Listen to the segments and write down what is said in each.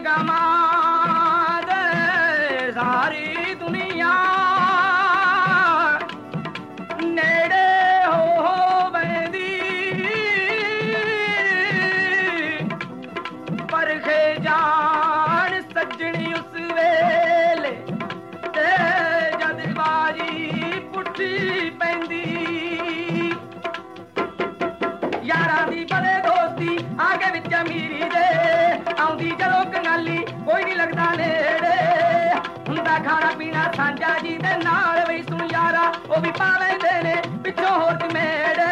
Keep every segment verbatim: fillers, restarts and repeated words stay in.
ਗਮਾਂ ਦੇ ਸਾਰੀ ਦੁਨੀਆ ਨੇੜੇ ਹੋ ਬੈਂਦੀ ਪਰਖੇ ਜਾਣ ਸੱਜਣੀ ਉਸ ਵੇਲੇ ਤੇ ਜਦ ਬਾਜੀ ਪੁੱਠੀ ਪੈਂਦੀ ਯਾਰਾਂ ਦੀ ਬੜੇ ਦੋਸਤੀ ਆਗੇ ਵਿੱਚ ਅਮੀਰੀ ਦੇ ਆਉਂਦੀ ਜਦੋਂ ਕੰਗਾਲੀ ਕੋਈ ਨਹੀਂ ਲੱਗਦਾ ਨੇੜੇ ਹੁੰਦਾ ਖਾਣਾ ਪੀਣਾ ਸਾਂਝਾ ਜੀ ਦੇ ਨਾਲ ਵੀ ਸੁਣ ਯਾਰਾ ਉਹ ਵੀ ਪਾ ਲੈਂਦੇ ਨੇ ਪਿੱਛੋਂ ਹੋਰ ਕਮੇੜੇ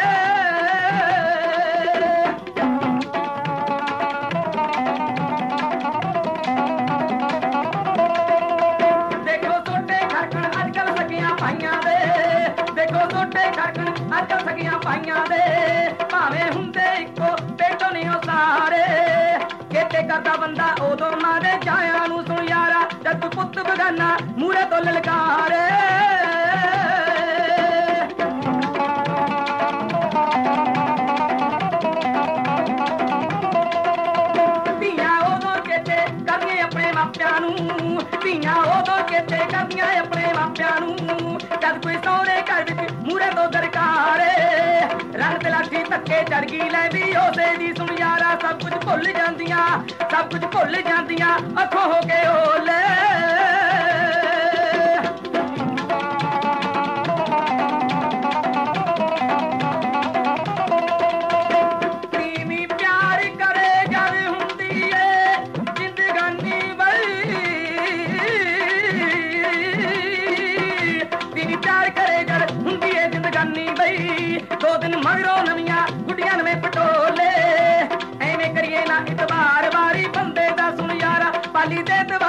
ਦੇਖੋ ਛੋਟੇ ਖੜਕਣ ਅੱਜ ਕੱਲ ਸਕੀਆਂ ਭਾਈਆਂ ਦੇ ਦੇਖੋ ਛੋਟੇ ਖੜਕਣ ਅੱਜ ਕੱਲ ਸਕੀਆਂ ਭਾਈਆਂ ਦੇ ਭਾਵੇਂ ਹੁੰਦੇ ਇੱਕੋ ਪੇਟੋਂ ਨਹੀਂ ਉਹ ਸਾਰੇ ਕਿਤੇ ਕਰਦਾ ਬੰਦਾ ਉਦੋਂ ਮਾਂ ਦੇ ਜਾਇਆ ਨੂੰ ਸੁਣ ਯਾਰਾ ਜਦ ਪੁੱਤ ਬਗਾਨਾ ਮੂਰੇ ਤੋਂ ਲਲਕਾਰੇ ਧੀਆਂ ਉਦੋਂ ਕਿਤੇ ਕਰਦੀਆਂ ਆਪਣੇ ਮਾਪਿਆਂ ਨੂੰ ਧੀਆਂ ਉਦੋਂ ਕਿਤੇ ਕਰਦੀਆਂ ਆਪਣੇ ਮਾਪਿਆਂ ਨੂੰ ਜਦ ਕੋਈ ਸਹੁਰੇ ਘਰ ਵਿੱਚ ਮੂਰੇ ਤੋਂ ਦਰਕਾਰੇ ਰੰਗ ਤੇ ਲਾਠੀ ਧੱਕੇ ਚੜ ਗਈ ਲੈ ਵੀ ਉਹਦੇ ਦੀ ਸੁਣ ਯਾਰਾ ਸਭ ਕੁਝ ਭੁੱਲ ਜਾਂਦੀਆਂ ਸਭ ਕੁਝ ਭੁੱਲ ਜਾਂਦੀਆਂ ਅੱਖੋਂ ਹੋ ਕੇ ਓਲੇ ਪ੍ਰੀਮੀ ਪਿਆਰ ਕਰੇ ਜਦ ਹੁੰਦੀ ਏ ਜ਼ਿੰਦਗਾਨੀ ਬਈ ਪ੍ਰੀਮੀ ਪਿਆਰ ਕਰੇ ਜਦ ਹੁੰਦੀ ਏ ਜ਼ਿੰਦਗਾਨੀ ਬਈ ਦੋ ਦਿਨ ਮਗਰੋਂ ਨਵੀਆਂ ਗੁੱਡੀਆਂ ਨਵੇਂ ਪਟੋਲੇ ਐਵੇਂ ਕਰੀਏ ਨਾ ਇਤਬਾਰ ਵਾਰੀ ਬੰਦੇ ਦਾ ਸੁਣ ਯਾਰਾ ਪਾਲੀ ਦੇ